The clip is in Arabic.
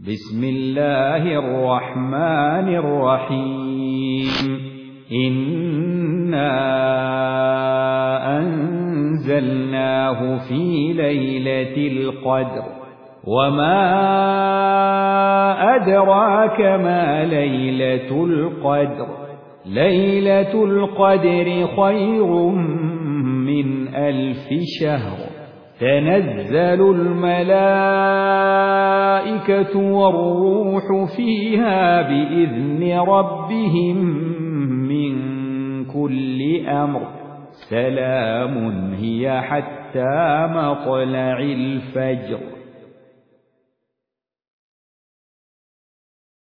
بسم الله الرحمن الرحيم إنا أنزلناه في ليلة القدر وما أدراك ما ليلة القدر ليلة القدر خير من 1000 شهر تنزل الملائكة والروح فيها بإذن ربهم من كل أمر سلام هي حتى مطلع الفجر.